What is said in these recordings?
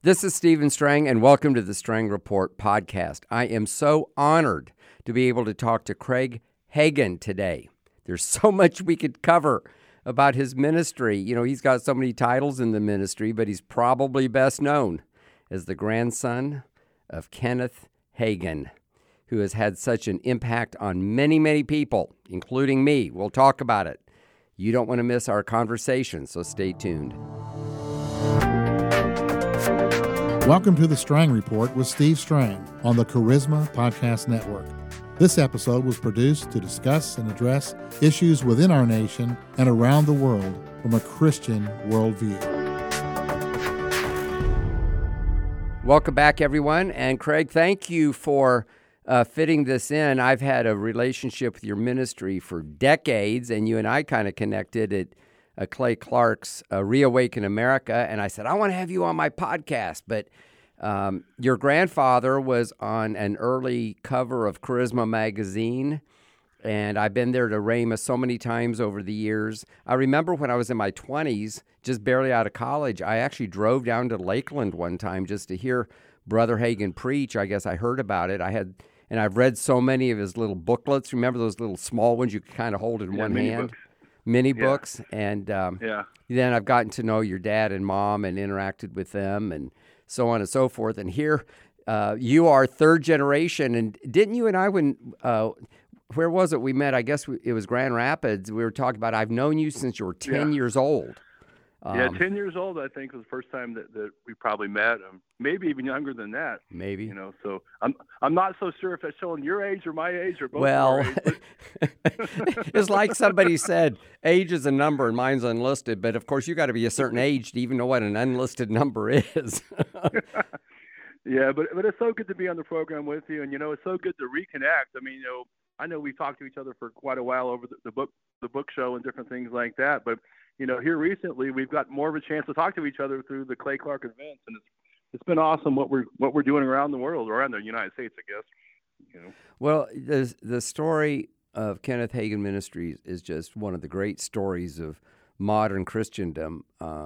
This is Stephen Strang, and welcome to the Strang Report podcast. I am so honored to be able to talk to Craig Hagan today. There's so much we could cover about his ministry. You know, he's got so many titles in the ministry, but he's probably best known as the grandson of Kenneth Hagin, who has had such an impact on many, many people, including me. We'll talk about it. You don't want to miss our conversation, so stay tuned. Welcome to the Strang Report with Steve Strang on the Charisma Podcast Network. This episode was produced to discuss and address issues within our nation and around the world from a Christian worldview. Welcome back, everyone. And Craig, thank you for fitting this in. I've had a relationship with your ministry for decades, and you and I kind of connected at Clay Clark's Reawaken America, and I said, I want to have you on my podcast, but your grandfather was on an early cover of Charisma magazine, and I've been there to Rhema so many times over the years. I remember when I was in my 20s, just barely out of college, I actually drove down to Lakeland one time just to hear Brother Hagin preach. I guess I heard about it. And I've read so many of his little booklets. Remember those little small ones you could kind of hold in one hand? Books. Mini books, and then I've gotten to know your dad and mom and interacted with them and so on and so forth. And here you are third generation. And didn't you and I, where was it we met? I guess it was Grand Rapids. We were talking about, I've known you since you were 10 years old. 10 years old, I think, was the first time that we probably met. Maybe even younger than that. Maybe. You know, so I'm not so sure if that's showing your age or my age or both. Well, it's like somebody said, age is a number and mine's unlisted. But of course, you got to be a certain age to even know what an unlisted number is. Yeah, but it's so good to be on the program with you, and it's so good to reconnect. I mean, I know we've talked to each other for quite a while over the book show and different things like that, but here recently we've got more of a chance to talk to each other through the Clay Clark events, and it's been awesome what we're doing around the world, or around the United States, I guess. Well, the story of Kenneth Hagin Ministries is just one of the great stories of modern Christendom.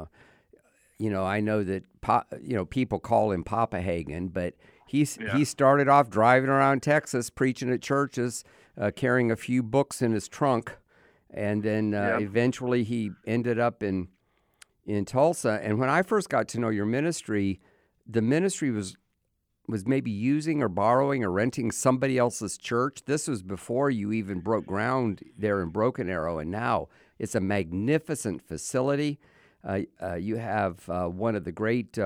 I know that people call him Papa Hagin, but he started off driving around Texas, preaching at churches, carrying a few books in his trunk. And then eventually he ended up in Tulsa. And when I first got to know your ministry, the ministry was maybe using or borrowing or renting somebody else's church. This was before you even broke ground there in Broken Arrow. And now it's a magnificent facility. You have one of the great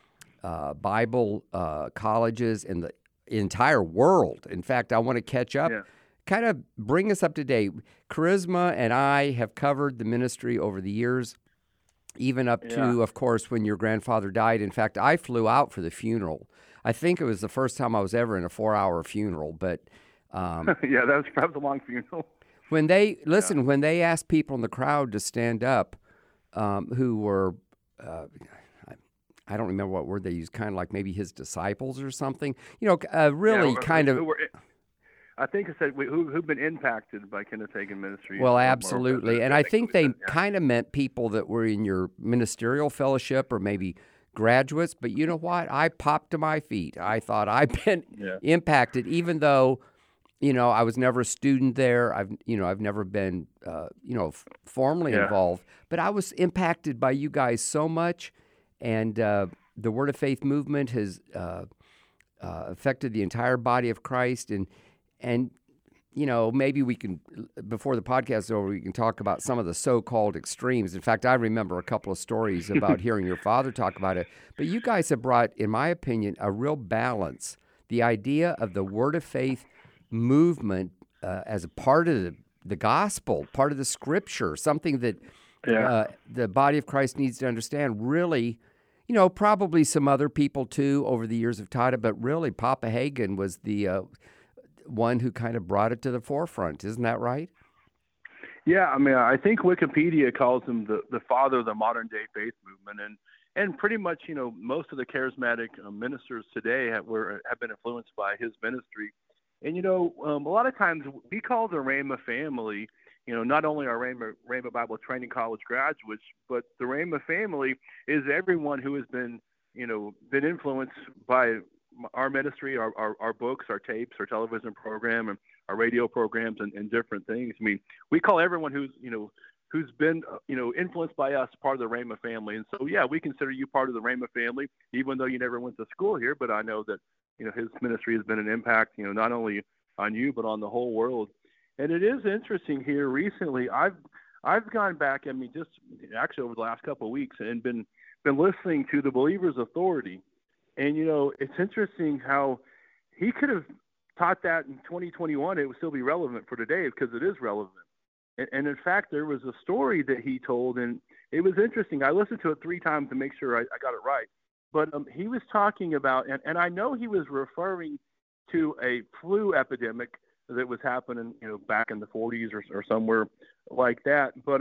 Bible colleges in the entire world. In fact, I want to catch up. Yeah. Kind of bring us up to date. Charisma and I have covered the ministry over the years, even up to, of course, when your grandfather died. In fact, I flew out for the funeral. I think it was the first time I was ever in a 4-hour funeral. But that was perhaps a long funeral. When they asked people in the crowd to stand up, who were, I don't remember what word they used, kind of like maybe his disciples or something. I think it said who've been impacted by Kenneth Hagin ministry. Well, absolutely. And I think they kind of meant people that were in your ministerial fellowship or maybe graduates. But you know what? I popped to my feet. I thought I've been impacted, even though, I was never a student there. I've never been, formally involved. But I was impacted by you guys so much. And the Word of Faith movement has affected the entire body of Christ. And maybe we can, before the podcast is over, we can talk about some of the so-called extremes. In fact, I remember a couple of stories about hearing your father talk about it. But you guys have brought, in my opinion, a real balance. The idea of the Word of Faith movement as a part of the gospel, part of the Scripture, something that the body of Christ needs to understand. Really, probably some other people too over the years have taught it, but really Papa Hagin was the one who kind of brought it to the forefront. Isn't that right? Yeah, I mean, I think Wikipedia calls him the father of the modern day faith movement, and pretty much, most of the charismatic ministers today have been influenced by his ministry. And a lot of times we call the Rhema family, not only our Rhema Bible Training College graduates, but the Rhema family is everyone who has been been influenced by our ministry, our books, our tapes, our television program, and our radio programs, and different things. I mean, we call everyone who's been influenced by us part of the Rhema family. And so, yeah, we consider you part of the Rhema family, even though you never went to school here. But I know that his ministry has been an impact, not only on you but on the whole world. And it is interesting here recently. I've gone back. I mean, just actually over the last couple of weeks, and been listening to the Believer's Authority. And it's interesting how he could have taught that in 2021. It would still be relevant for today because it is relevant. And in fact, there was a story that he told, and it was interesting. I listened to it 3 times to make sure I got it right. But he was talking about, and I know he was referring to a flu epidemic that was happening, back in the 40s or somewhere like that. But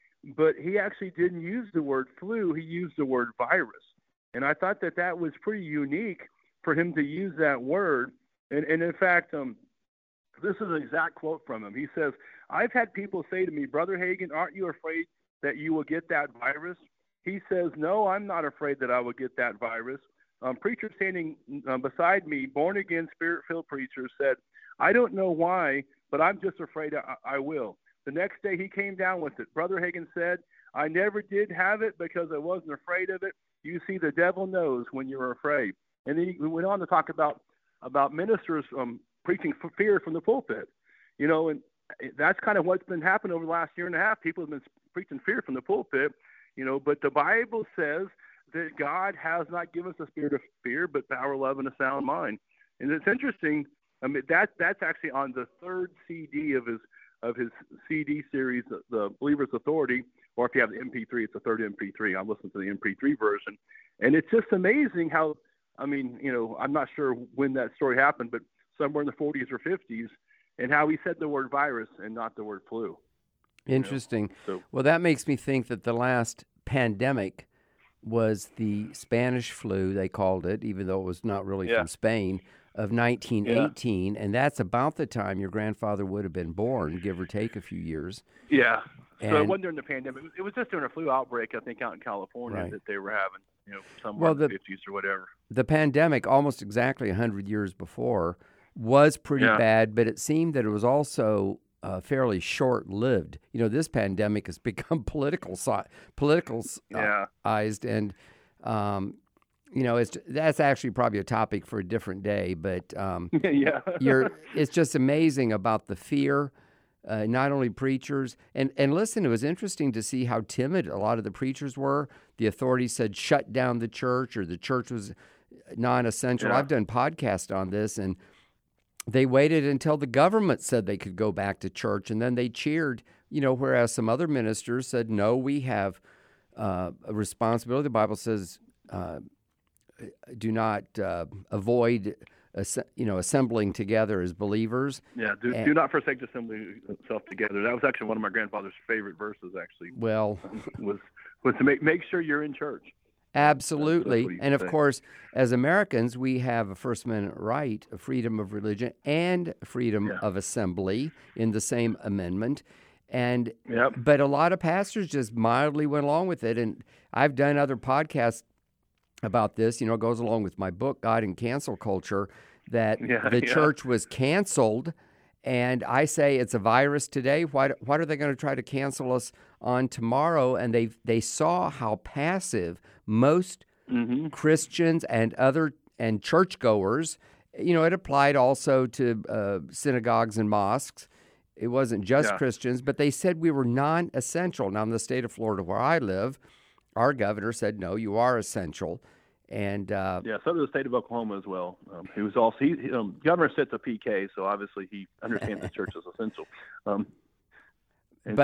he actually didn't use the word flu. He used the word virus. And I thought that was pretty unique for him to use that word. And in fact, this is an exact quote from him. He says, "I've had people say to me, 'Brother Hagin, aren't you afraid that you will get that virus?' He says, 'No, I'm not afraid that I will get that virus.' Preacher standing beside me, born-again, spirit-filled preacher, said, 'I don't know why, but I'm just afraid I will.' The next day he came down with it. Brother Hagin said, 'I never did have it because I wasn't afraid of it. You see, the devil knows when you're afraid.'" And then he went on to talk about ministers preaching fear from the pulpit, and that's kind of what's been happening over the last year and a half. People have been preaching fear from the pulpit, but the Bible says that God has not given us a spirit of fear, but power, love, and a sound mind. And it's interesting. I mean, that's actually on the 3rd CD of his CD series, the Believer's Authority. Or if you have the MP3, it's the 3rd MP3. I'm listening to the MP3 version. And it's just amazing how, I mean, I'm not sure when that story happened, but somewhere in the 40s or 50s, and how he said the word virus and not the word flu. Interesting. So, well, that makes me think that the last pandemic was the Spanish flu, they called it, even though it was not really from Spain, of 1918. Yeah. And that's about the time your grandfather would have been born, give or take a few years. Yeah. So it wasn't during the pandemic. It was just during a flu outbreak, I think, out in California that they were having, somewhere in the 50s or whatever. The pandemic, almost exactly 100 years before, was pretty bad, but it seemed that it was also fairly short-lived. This pandemic has become politicized, and that's actually probably a topic for a different day. But it's just amazing about the fear. Not only preachers, and listen, it was interesting to see how timid a lot of the preachers were. The authorities said shut down the church, or the church was non-essential. I've done podcasts on this, and they waited until the government said they could go back to church, and then they cheered, whereas some other ministers said, no, we have a responsibility. The Bible says do not avoid assembling together as believers. Yeah, do not forsake to assembling yourself together. That was actually one of my grandfather's favorite verses, actually. Well, was to make sure you're in church. Absolutely. And of course, as Americans, we have a First Amendment right, a freedom of religion and freedom of assembly in the same amendment. And but a lot of pastors just mildly went along with it. And I've done other podcasts about this, it goes along with my book, God and Cancel Culture, that the church was canceled. And I say it's a virus today. Why are they going to try to cancel us on tomorrow? And they saw how passive most Christians and churchgoers, it applied also to synagogues and mosques. It wasn't just Christians, but they said we were non-essential. Now, in the state of Florida where I live, our governor said, no, you are essential. And so does the state of Oklahoma as well. He was also governor sits a PK, so obviously he understands the church is essential. And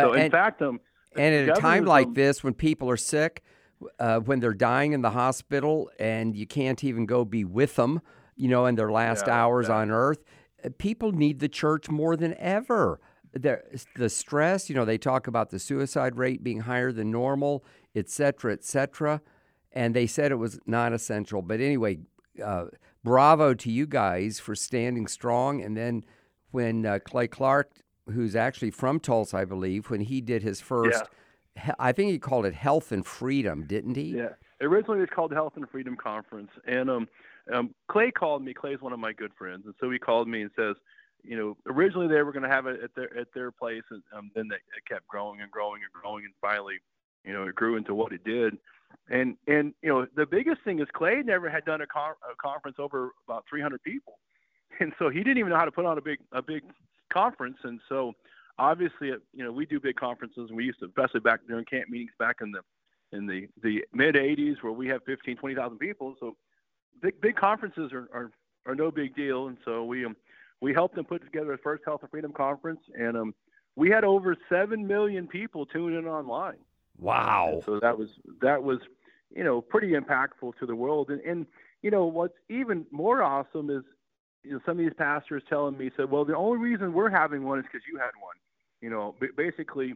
at a time like this, when people are sick, when they're dying in the hospital, and you can't even go be with them, in their last hours on earth, people need the church more than ever. The stress, they talk about the suicide rate being higher than normal, et cetera, and they said it was not essential. But anyway, bravo to you guys for standing strong. And then when Clay Clark, who's actually from Tulsa, I believe, when he did his first, I think he called it Health and Freedom, didn't he? Yeah, originally it was called the Health and Freedom Conference, and Clay called me. Clay's one of my good friends, and so he called me and says, originally they were going to have it at their place, and then it kept growing and growing and growing, and finally, it grew into what it did. And the biggest thing is Clay never had done a conference over about 300 people, and so he didn't even know how to put on a big conference. And so obviously, we do big conferences, and we used to, especially back during camp meetings back in the mid 80s, where we have 15, 20,000 people. So big conferences are no big deal. And so we helped them put together the first Health and Freedom Conference, and we had over 7 million people tune in online. Wow! So that was pretty impactful to the world. And what's even more awesome is some of these pastors telling me, said, well, the only reason we're having one is because you had one. Basically,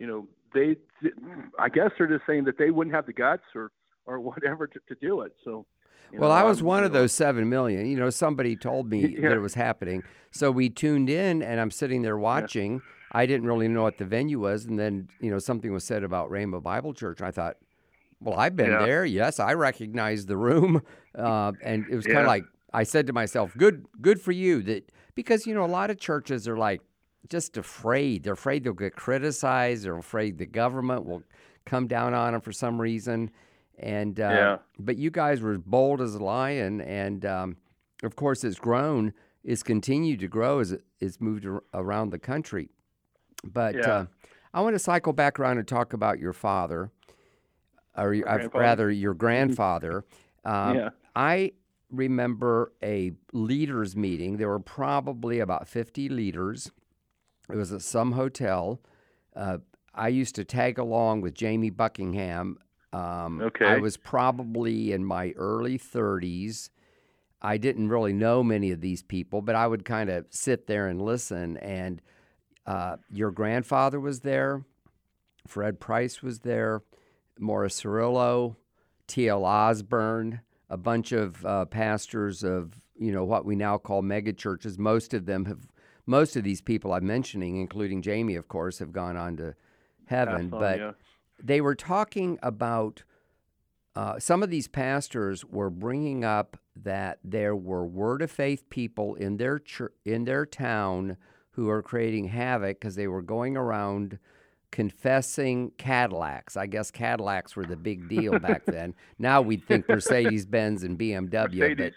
I guess they're just saying that they wouldn't have the guts or whatever to do it. So. Well, I was one of those 7 million. Somebody told me that it was happening. So we tuned in, and I'm sitting there watching. Yeah. I didn't really know what the venue was. And then, something was said about Rainbow Bible Church. I thought, well, I've been there. Yes, I recognize the room. And it was kind of like, I said to myself, good for you. Because, a lot of churches are like just afraid. They're afraid they'll get criticized. They're afraid the government will come down on them for some reason. And but you guys were bold as a lion, and of course it's grown. It's continued to grow as it's moved around the country. But I want to cycle back around and talk about your father, or rather your grandfather. I remember a leaders meeting. There were probably about 50 leaders. It was at some hotel. I used to tag along with Jamie Buckingham. I was probably in my early 30s. I didn't really know many of these people, but I would kind of sit there and listen. And your grandfather was there. Fred Price was there. Morris Cirillo, T.L. Osborne, a bunch of pastors of, what we now call megachurches. Most of these people I'm mentioning, including Jamie, of course, have gone on to heaven. They were talking about some of these pastors were bringing up that there were Word of Faith people in their town who are creating havoc because they were going around confessing Cadillacs. I guess Cadillacs were the big deal back then. Now we'd think Mercedes-Benz and BMW.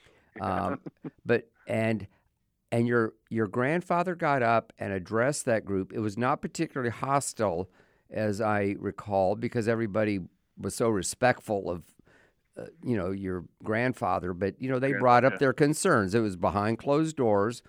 And your grandfather got up and addressed that group. It was not particularly hostile, as I recall, because everybody was so respectful of, your grandfather. But, they brought up their concerns. It was behind closed doors.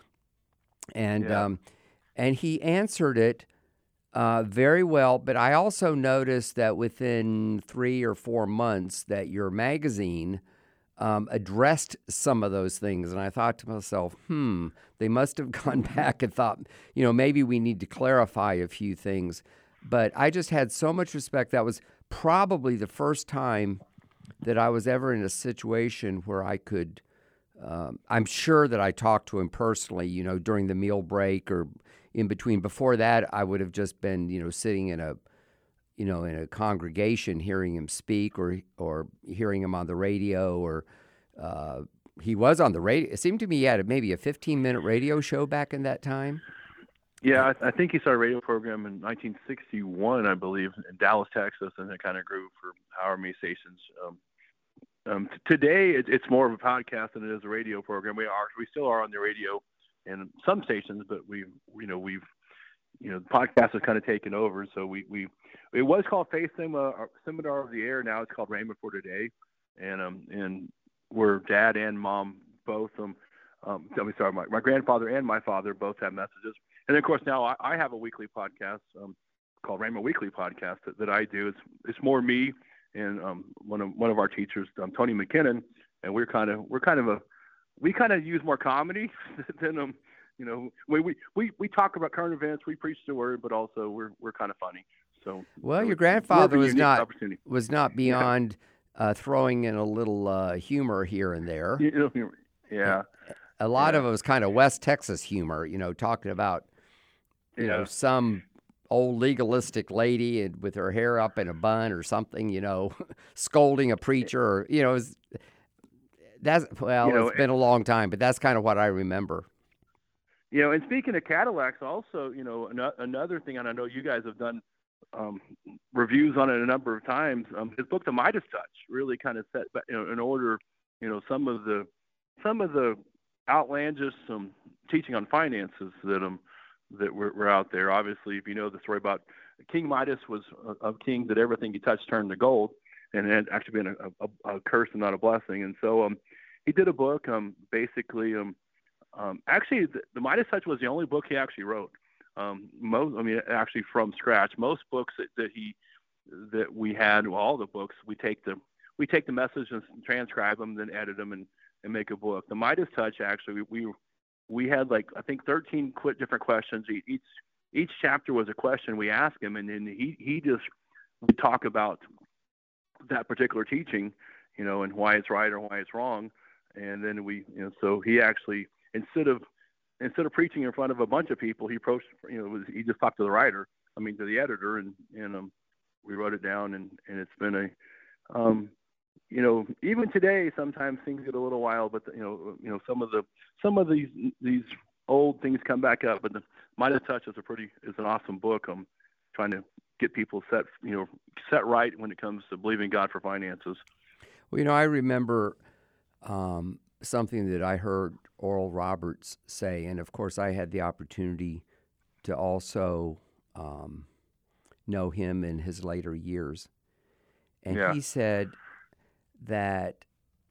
And he answered it very well. But I also noticed that within 3 or 4 months that your magazine addressed some of those things. And I thought to myself, they must have gone back and thought, maybe we need to clarify a few things. But I just had so much respect. That was probably the first time that I was ever in a situation where I could, I'm sure that I talked to him personally, during the meal break or in between. Before that, I would have just been, sitting in a congregation hearing him speak or hearing him on the radio or he was on the radio. It seemed to me he had maybe a 15-minute radio show back in that time. Yeah, I think he started a radio program in 1961, I believe, in Dallas, Texas, and it kind of grew for however many stations. Today, it's more of a podcast than it is a radio program. We still are on the radio and some stations, but the podcast has kind of taken over. So it was called Faith Seminar of the Air. Now it's called Rhema for Today, and where Dad and Mom both my grandfather and my father both have messages. And of course, now I have a weekly podcast called Rhema Weekly Podcast that I do. It's more me and one of our teachers, Tony McKinnon, and we kind of use more comedy than we talk about current events, we preach the word, but also we're kind of funny. So your grandfather was not beyond throwing in a little humor here and there. Yeah. A lot of it was kind of West Texas humor, talking about some old legalistic lady and with her hair up in a bun or something, scolding a preacher, or it's been a long time, but that's kind of what I remember. And speaking of Cadillacs, also, another thing, and I know you guys have done reviews on it a number of times. His book, The Midas Touch, really kind of set in order, some of the outlandish teaching on finances that were out there. Obviously, if you know the story about King Midas was a king that everything he touched turned to gold, and it had actually been a curse and not a blessing. And so he did a book, basically. Actually, the Midas Touch was the only book he actually wrote. Actually from scratch. Most books that we had, all the books, we take the message and transcribe them, then edit them and make a book. The Midas Touch, actually, we had I think 13 different questions. Each chapter was a question we asked him, and then he just would talk about that particular teaching, and why it's right or why it's wrong. And then so he actually, instead of preaching in front of a bunch of people, he approached, he just talked to the writer, to the editor, and we wrote it down, and it's been even today, sometimes things get a little wild, but some of these old things come back up. But the Midas Touch is an awesome book. I'm trying to get people set right when it comes to believing God for finances. Well, I remember something that I heard Oral Roberts say, and of course I had the opportunity to also know him in his later years. And he said that,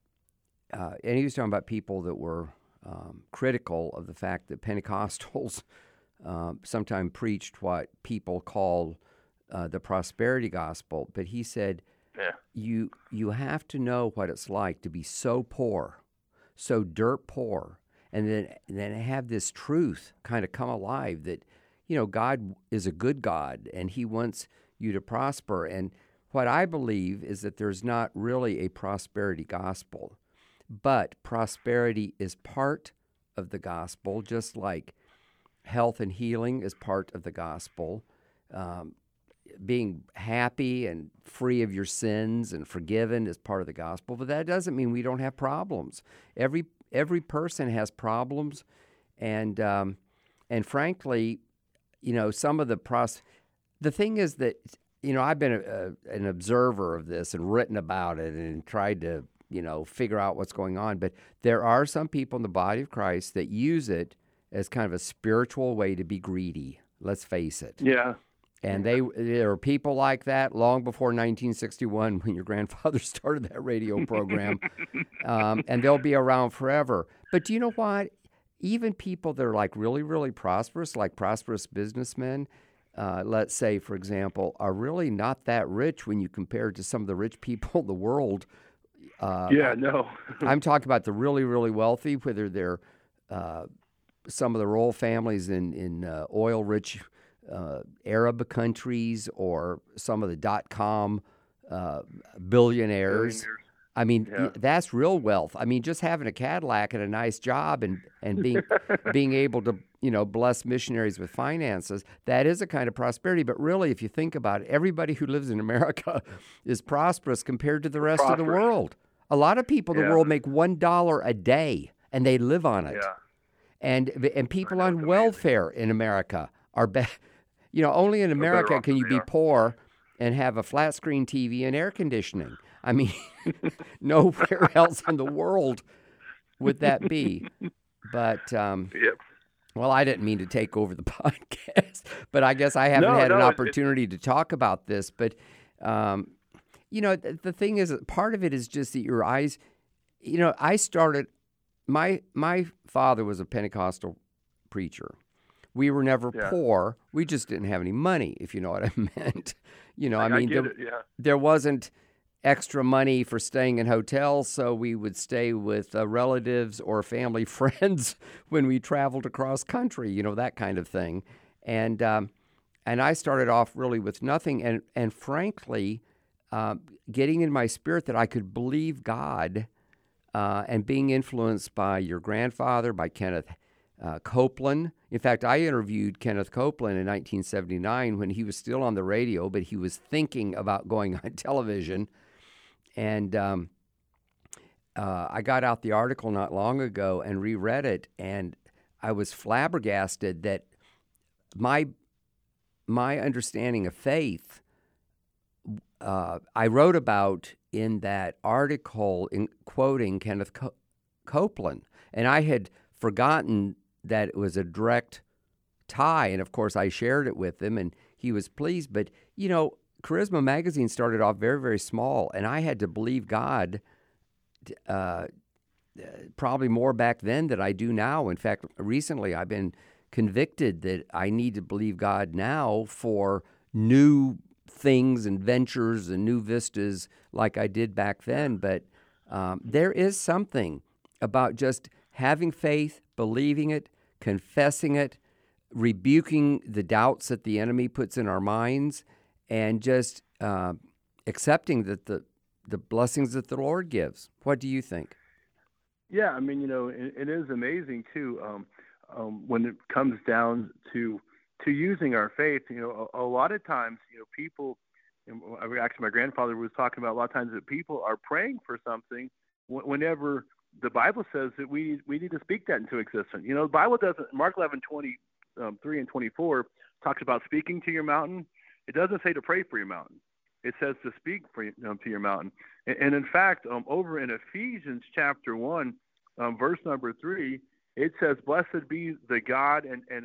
and he was talking about people that were critical of the fact that Pentecostals sometimes preached what people call the prosperity gospel. But he said, you have to know what it's like to be so poor, so dirt poor, and then have this truth kind of come alive that, God is a good God and he wants you to prosper. And what I believe is that there's not really a prosperity gospel, but prosperity is part of the gospel, just like health and healing is part of the gospel. Being happy and free of your sins and forgiven is part of the gospel, but that doesn't mean we don't have problems. Every person has problems, and frankly, some of the thing is that, I've been an observer of this and written about it and tried to, figure out what's going on. But there are some people in the body of Christ that use it as kind of a spiritual way to be greedy. Let's face it. Yeah. And there were people like that long before 1961 when your grandfather started that radio program. And they'll be around forever. But do you know what? Even people that are really, really prosperous, like prosperous businessmen, let's say, for example, are really not that rich when you compare to some of the rich people in the world. I'm talking about the really, really wealthy, whether they're some of the royal families in oil-rich Arab countries or some of the dot-com billionaires. I mean, that's real wealth. I mean, just having a Cadillac and a nice job and being able to, bless missionaries with finances, that is a kind of prosperity. But really, if you think about it, everybody who lives in America is prosperous compared to the rest of the world. A lot of people in the world make $1 a day, and they live on it. Yeah. And people on welfare in America are only in America can you be poor and have a flat screen TV and air conditioning. I mean, nowhere else in the world would that be. But, well, I didn't mean to take over the podcast, but I guess I haven't had an opportunity to talk about this. But, the thing is, part of it is just that your eyes, I started, my father was a Pentecostal preacher. We were never poor. We just didn't have any money, if you know what I meant. There wasn't extra money for staying in hotels, so we would stay with relatives or family friends when we traveled across country, that kind of thing. And I started off really with nothing. And frankly, getting in my spirit that I could believe God and being influenced by your grandfather, by Kenneth Copeland. In fact, I interviewed Kenneth Copeland in 1979 when he was still on the radio, but he was thinking about going on television. And I got out the article not long ago and reread it, and I was flabbergasted that my understanding of faith, I wrote about in that article in quoting Kenneth Copeland, and I had forgotten that it was a direct tie, and of course I shared it with him, and he was pleased. But, Charisma Magazine started off very, very small, and I had to believe God probably more back then than I do now. In fact, recently I've been convicted that I need to believe God now for new things and ventures and new vistas like I did back then. But there is something about just having faith, believing it, confessing it, rebuking the doubts that the enemy puts in our minds, and just accepting that the blessings that the Lord gives. What do you think? Yeah, I mean, it is amazing too when it comes down to using our faith. A lot of times, people. Actually, my grandfather was talking about a lot of times that people are praying for something whenever the Bible says that we need to speak that into existence. The Bible doesn't. Mark 11:23 and 24 talks about speaking to your mountain. It doesn't say to pray for your mountain. It says to speak to your mountain. And in fact, over in Ephesians chapter 1, verse number 3, it says, "Blessed be the God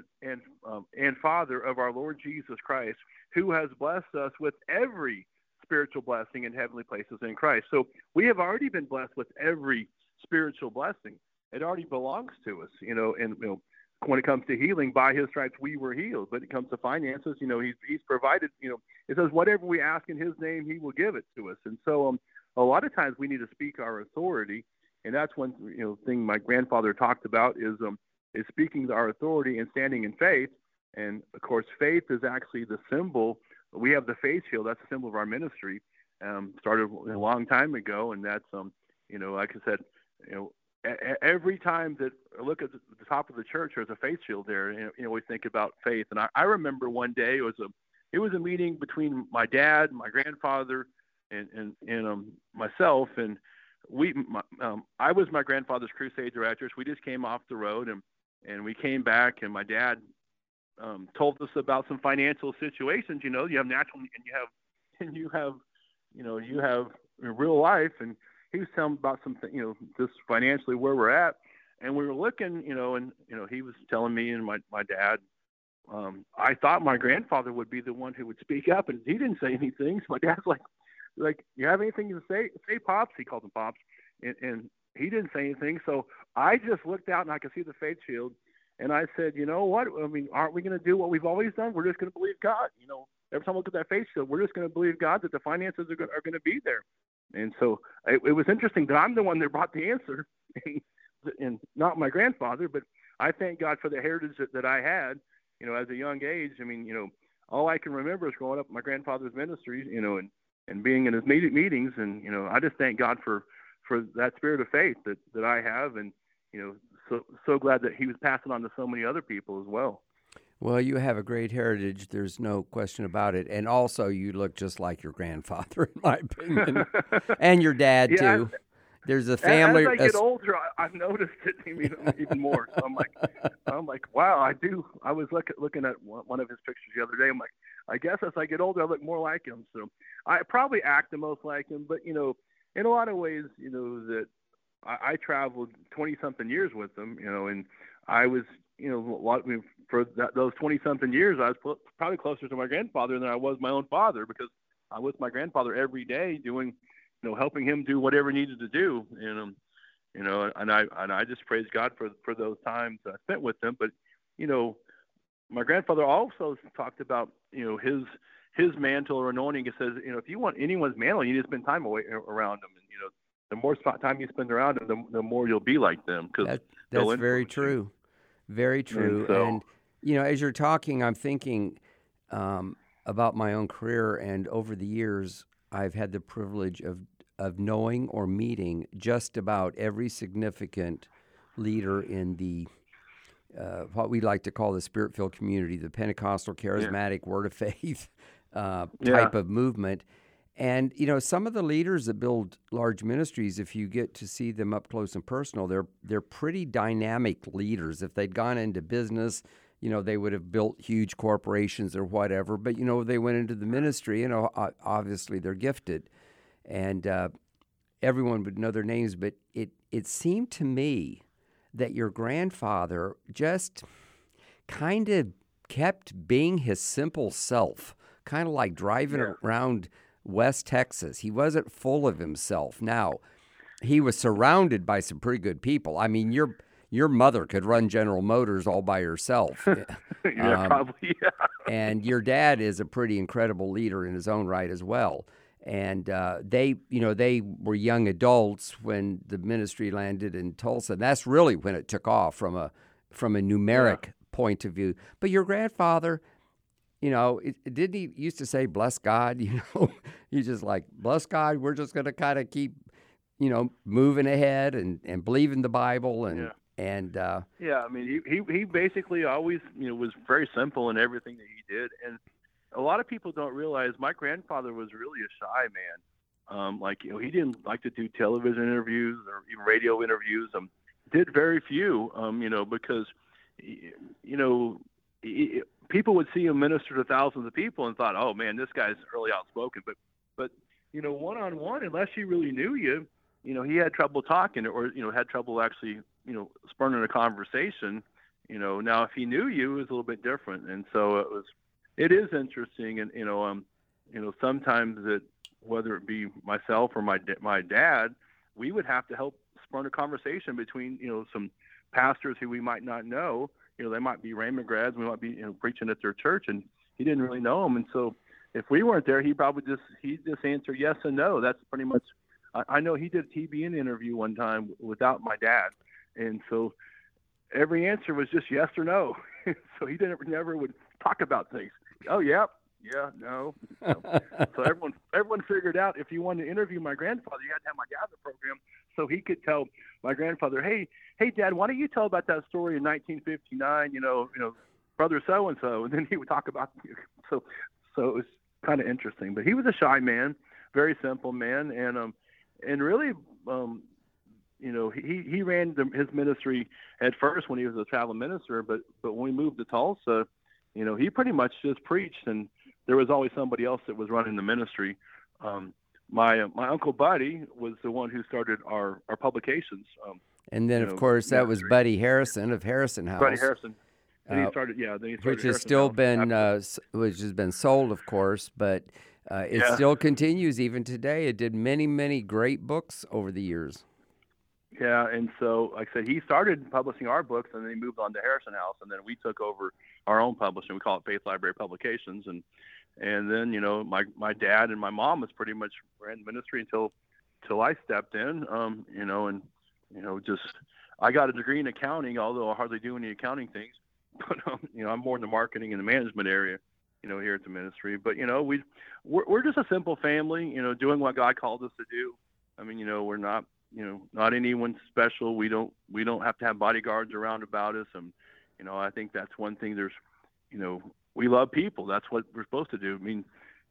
and Father of our Lord Jesus Christ, who has blessed us with every spiritual blessing in heavenly places in Christ." So we have already been blessed with every spiritual blessing. It already belongs to us, and when it comes to healing, by his stripes we were healed. But it comes to finances, he's provided, it says whatever we ask in his name, he will give it to us. And so a lot of times we need to speak our authority. And that's one thing my grandfather talked about is speaking our authority and standing in faith. And of course, faith is actually the symbol. We have the faith shield. That's the symbol of our ministry. Started a long time ago. And that's, like I said, every time that I look at the top of the church, there's a faith shield there. And we think about faith. And I remember one day it was a meeting between my dad, my grandfather, and myself. And I was my grandfather's crusade director. So we just came off the road and we came back, and my dad told us about some financial situations. You have natural and you have real life. And he was telling about something, just financially where we're at. And we were looking, and he was telling me and my dad, I thought my grandfather would be the one who would speak up, and he didn't say anything. So my dad's like, "You have anything to say? Say, Pops." He called him Pops, and he didn't say anything. So I just looked out and I could see the faith shield, and I said, "You know what? I mean, aren't we going to do what we've always done? We're just going to believe God. Every time I look at that faith shield, we're just going to believe God that the finances are going to be there." And so it was interesting that I'm the one that brought the answer, and not my grandfather. But I thank God for the heritage that I had, as a young age. I mean, all I can remember is growing up in my grandfather's ministry, and being in his meetings. And, I just thank God for that spirit of faith that I have. And, so glad that he was passing on to so many other people as well. Well, you have a great heritage. There's no question about it. And also, you look just like your grandfather, in my opinion, and your dad, yeah, too. There's a family. As I get older, I've noticed it even more. So I'm like, wow, I do. I was looking at one of his pictures the other day. I'm like, I guess as I get older, I look more like him. So I probably act the most like him. But in a lot of ways, that I traveled 20-something years with him. And I was, for those 20-something years, I was probably closer to my grandfather than I was my own father, because I was with my grandfather every day doing, helping him do whatever he needed to do. And I just praise God for those times I spent with him. But, my grandfather also talked about, his mantle or anointing. It says, if you want anyone's mantle, you need to spend time around them. And, the more time you spend around them, the more you'll be like them. That's very true. Very true. And as you're talking, I'm thinking about my own career. And over the years, I've had the privilege of knowing or meeting just about every significant leader in the what we like to call the Spirit-filled community, the Pentecostal charismatic Word of Faith type of movement. And, some of the leaders that build large ministries, if you get to see them up close and personal, they're pretty dynamic leaders. If they'd gone into business, they would have built huge corporations or whatever. But, they went into the ministry, obviously they're gifted. And everyone would know their names. But it seemed to me that your grandfather just kind of kept being his simple self, kind of like driving around West Texas. He wasn't full of himself. Now, he was surrounded by some pretty good people. I mean, your mother could run General Motors all by herself. Probably, yeah. And your dad is a pretty incredible leader in his own right as well. And they were young adults when the ministry landed in Tulsa. And that's really when it took off from a numeric point of view. But your grandfather, didn't he used to say, "Bless God"? He's just like, "Bless God, we're just going to kind of keep, moving ahead and believe in the Bible and." I mean, he basically always was very simple in everything that he did, and a lot of people don't realize my grandfather was really a shy man. He didn't like to do television interviews or even radio interviews. Did very few, because, people would see him minister to thousands of people and thought, oh man, this guy's really outspoken. But one-on-one, unless he really knew you, he had trouble talking or, had trouble actually, spurning a conversation. Now if he knew you, it was a little bit different. And so it is interesting, and sometimes whether it be myself or my dad, we would have to help spur a conversation between some pastors who we might not know. They might be Rhema grads, we might be preaching at their church, and he didn't really know them. And so if we weren't there, he'd just answer yes and no. That's pretty much. I know he did a TBN interview one time without my dad, and so every answer was just yes or no. So he never would talk about things. Oh, yeah, no. So everyone figured out if you wanted to interview my grandfather, you had to have my dad in the program so he could tell my grandfather, hey, Dad, why don't you tell about that story in 1959, brother so-and-so, and then he would talk about you. So it was kind of interesting. But he was a shy man, very simple man, and really, he ran his ministry at first when he was a traveling minister, but when we moved to Tulsa, he pretty much just preached, and there was always somebody else that was running the ministry. My Uncle Buddy was the one who started our publications. And then, of course, that was Buddy Harrison of Harrison House. Buddy Harrison. And he started, which has still been, which has been sold, of course, but it still continues even today. It did many, many great books over the years. Yeah, and so, like I said, he started publishing our books, and then he moved on to Harrison House, and then we took over our own publishing. We call it Faith Library Publications, and then my dad and my mom was pretty much ran the ministry until I stepped in, just I got a degree in accounting, although I hardly do any accounting things, but I'm more in the marketing and the management area, here at the ministry. But we're just a simple family, doing what God called us to do. I mean, we're not. Not anyone special. We don't have to have bodyguards around about us. And, I think that's one thing. There's, we love people. That's what we're supposed to do. I mean,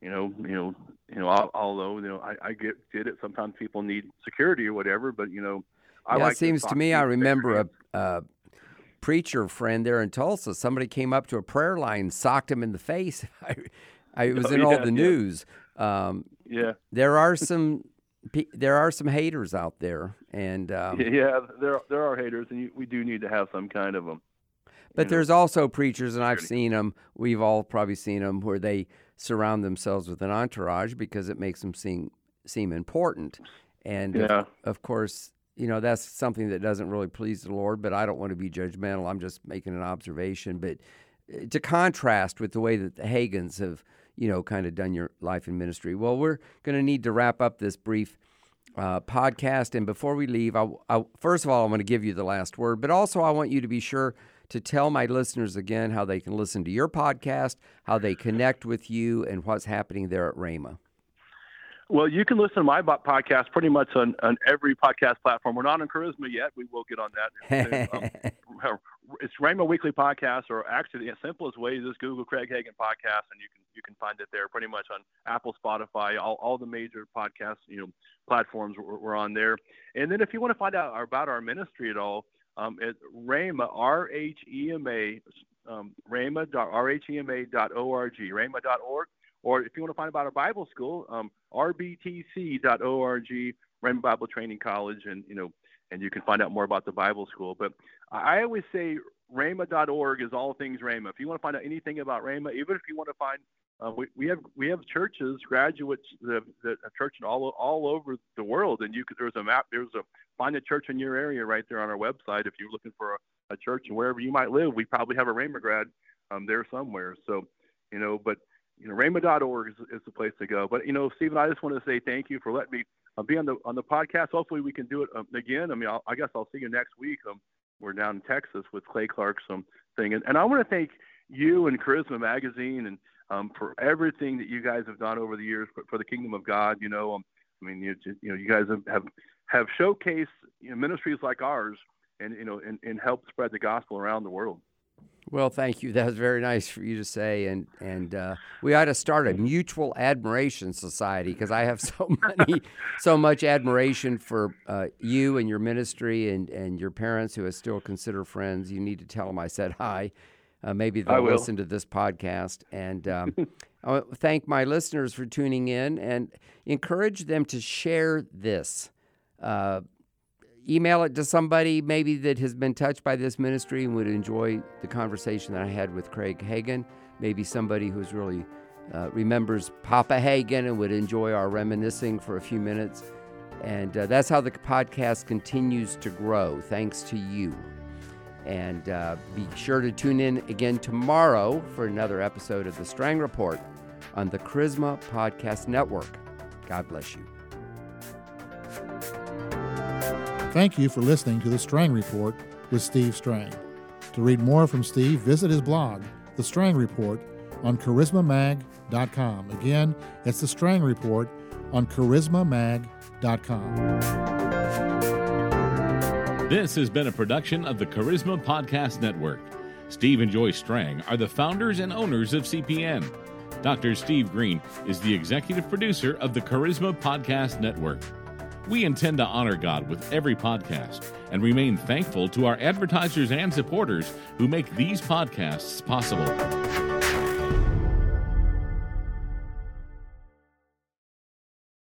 although, I get it. Sometimes people need security or whatever, but, it seems to me, I remember a preacher friend there in Tulsa. Somebody came up to a prayer line, socked him in the face. It was in all the news. There are some haters out there, and there are haters, and we do need to have some kind of them. But there's also preachers, and I've seen them. We've all probably seen them where they surround themselves with an entourage because it makes them seem important. And of course, that's something that doesn't really please the Lord. But I don't want to be judgmental. I'm just making an observation. But to contrast with the way that the Hagins have, kind of done your life in ministry. Well, we're going to need to wrap up this brief podcast. And before we leave, first of all, I'm going to give you the last word, but also I want you to be sure to tell my listeners again how they can listen to your podcast, how they connect with you, and what's happening there at Rhema. Well, you can listen to my podcast pretty much on every podcast platform. We're not on Charisma yet. We will get on that. It's Rhema Weekly Podcast, or actually the simplest way is just Google Craig Hagan Podcast, and you can find it there pretty much on Apple, Spotify, all the major podcast platforms. We're on there. And then if you want to find out about our ministry at all, it's Rhema, R-H-E-M-A, Rhema.org, Rhema.org. Or if you want to find out about our Bible school, rbtc.org, Rhema Bible Training College, and you can find out more about the Bible school. But I always say Rhema.org is all things Rhema. If you want to find out anything about Rhema, even if you want to find, we have churches, graduates that have churches all over the world, and there's a map. Find a church in your area right there on our website. If you're looking for a church and wherever you might live, we probably have a Rhema grad there somewhere. So but. Rhema.org is the place to go. But, Stephen, I just want to say thank you for letting me be on the podcast. Hopefully we can do it again. I mean, I guess I'll see you next week. We're down in Texas with Clay Clark's thing. And I want to thank you and Charisma Magazine and for everything that you guys have done over the years for the kingdom of God. You guys have showcased ministries like ours and helped spread the gospel around the world. Well, thank you. That was very nice for you to say, and we ought to start a mutual admiration society, because I have so much admiration for you and your ministry and your parents, who I still consider friends. You need to tell them I said hi. Maybe they'll listen to this podcast. And I want to thank my listeners for tuning in and encourage them to share this. Email it to somebody maybe that has been touched by this ministry and would enjoy the conversation that I had with Craig Hagan. Maybe somebody who's really remembers Papa Hagan and would enjoy our reminiscing for a few minutes. And that's how the podcast continues to grow, thanks to you. And be sure to tune in again tomorrow for another episode of The Strang Report on the Charisma Podcast Network. God bless you. Thank you for listening to The Strang Report with Steve Strang. To read more from Steve, visit his blog, The Strang Report, on charismamag.com. Again, it's The Strang Report on charismamag.com. This has been a production of the Charisma Podcast Network. Steve and Joy Strang are the founders and owners of CPN. Dr. Steve Green is the executive producer of the Charisma Podcast Network. We intend to honor God with every podcast and remain thankful to our advertisers and supporters who make these podcasts possible.